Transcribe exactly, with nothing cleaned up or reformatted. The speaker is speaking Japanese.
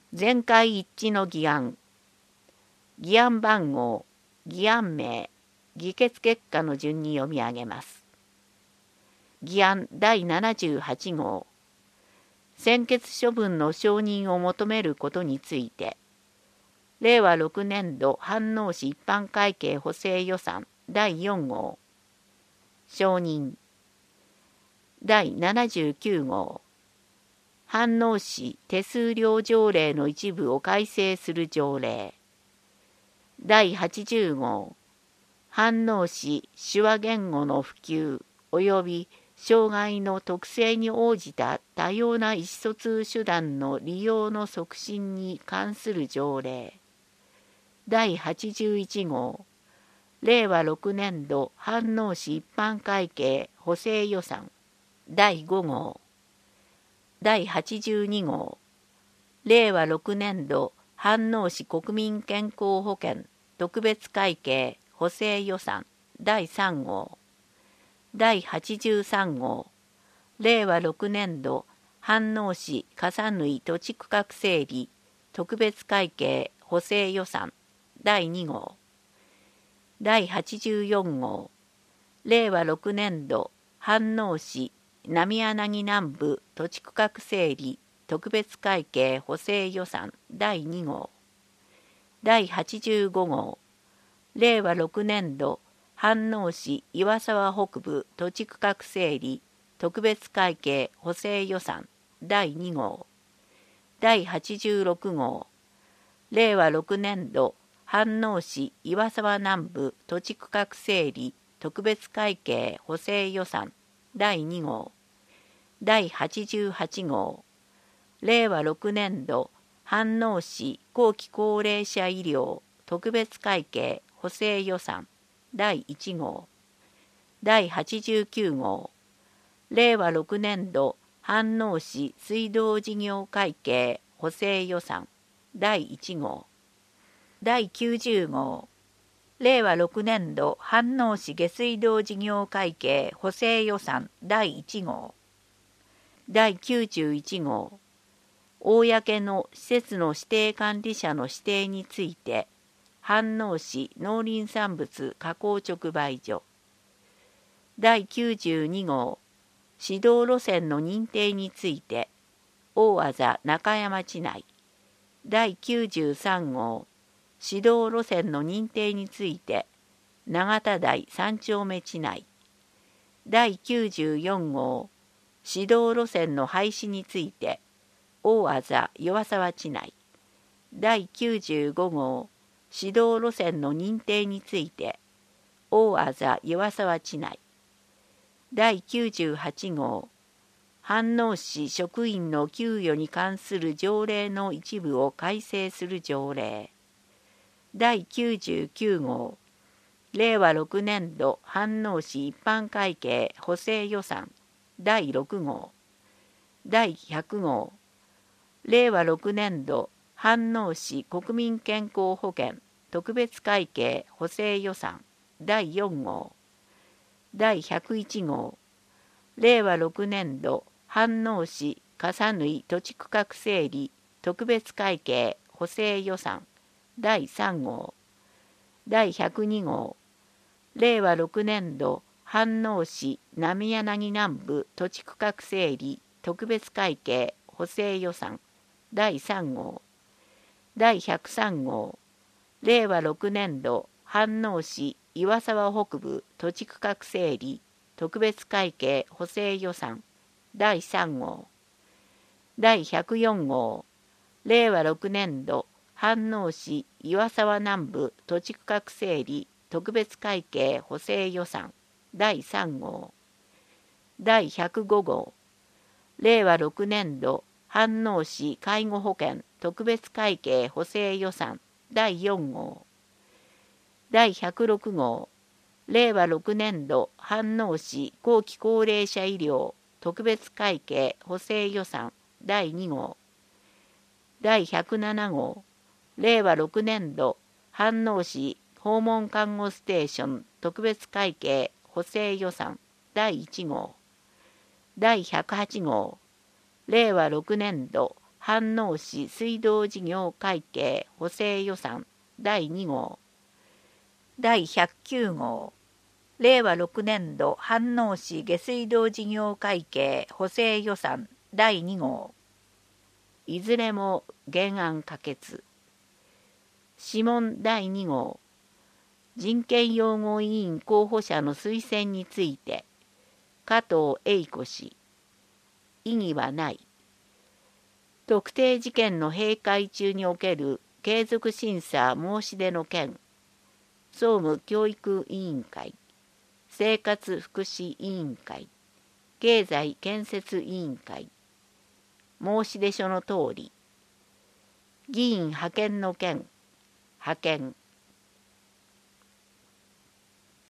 全会一致の議案、議案番号、議案名、議決結果の順に読み上げます。議案だいななじゅうはち号、専決処分の承認を求めることについて、れいわろくねんど飯能市一般会計補正予算だいよん号、承認。だいななじゅうきゅう号、飯能市手数料条例の一部を改正する条例。だいはちじゅう号、飯能市手話言語の普及及び障害の特性に応じた多様な意思疎通手段の利用の促進に関する条例。だいはちじゅういち号、れいわろくねんど飯能市一般会計補正予算だいご号。だいはちじゅうに号、れいわろくねんど飯能市国民健康保険特別会計補正予算だいさん号。だいはちじゅうさん号、れいわろくねんど飯能市笠縫土地区画整理特別会計補正予算だいに号。だいはちじゅうよん号、れいわろくねんど飯能市浪柳南部土地区画整理特別会計補正予算だいに号。だいはちじゅうご号、れいわろくねんど飯能市岩沢北部土地区画整理特別会計補正予算だいに号。だいはちじゅうろく号、れいわろくねんど飯能市岩沢南部土地区画整理特別会計補正予算だいに号。だいはちじゅうはち号、れいわろくねんど飯能市後期高齢者医療特別会計補正予算だいいち号。だいはちじゅうきゅう号、れいわろくねんど飯能市水道事業会計補正予算だいいち号。だいきゅうじゅう号、れいわろくねんど飯能市下水道事業会計補正予算だいいち号。だいきゅうじゅういち号、公の施設の指定管理者の指定について飯能市農林産物加工直売所。だいきゅうじゅうに号、指導路線の認定について大字中山地内。だいきゅうじゅうさん号、指導路線の認定について永田台三丁目地内。だいきゅうじゅうよん号、指導路線の廃止について大字岩沢地内。だいきゅうじゅうご号、指導路線の認定について大字岩沢地内。だいきゅうじゅうはち号、飯能市職員の給与に関する条例の一部を改正する条例。だいきゅうじゅうきゅう号、れいわろくねんど飯能市一般会計補正予算だいろく号。だいひゃく号、れいわろくねんど飯能市国民健康保険特別会計補正予算だいよん号。だいひゃくいち号、れいわろくねんど飯能市笠縫土地区画整理特別会計補正予算だいさん号。だいひゃくに号、れいわろくねんど飯能市浪柳南部土地区画整理特別会計補正予算だいさん号。だいひゃくさん号、れいわろくねんど飯能市岩沢北部土地区画整理特別会計補正予算だいさん号。だいひゃくよん号、れいわろくねんど飯能市岩沢南部土地区画整理特別会計補正予算だいさん号。だいひゃくご号、れいわろくねんど飯能市介護保険特別会計補正予算だいよん号。だいひゃくろく号、れいわろくねんど飯能市後期高齢者医療特別会計補正予算だいに号。だいひゃくなな号、れいわろくねんど飯能市訪問看護ステーション特別会計補正予算だいいち号。だいひゃくはち号、れいわろくねんど飯能市水道事業会計補正予算だいに号だいひゃくきゅう号れいわろくねん度飯能市下水道事業会計補正予算だいに号いずれも原案可決。諮問だいに号人権擁護委員候補者の推薦について加藤英子氏異議はない。特定事件の閉会中における継続審査申し出の件総務教育委員会生活福祉委員会経済建設委員会申し出書のとおり議員派遣の件派遣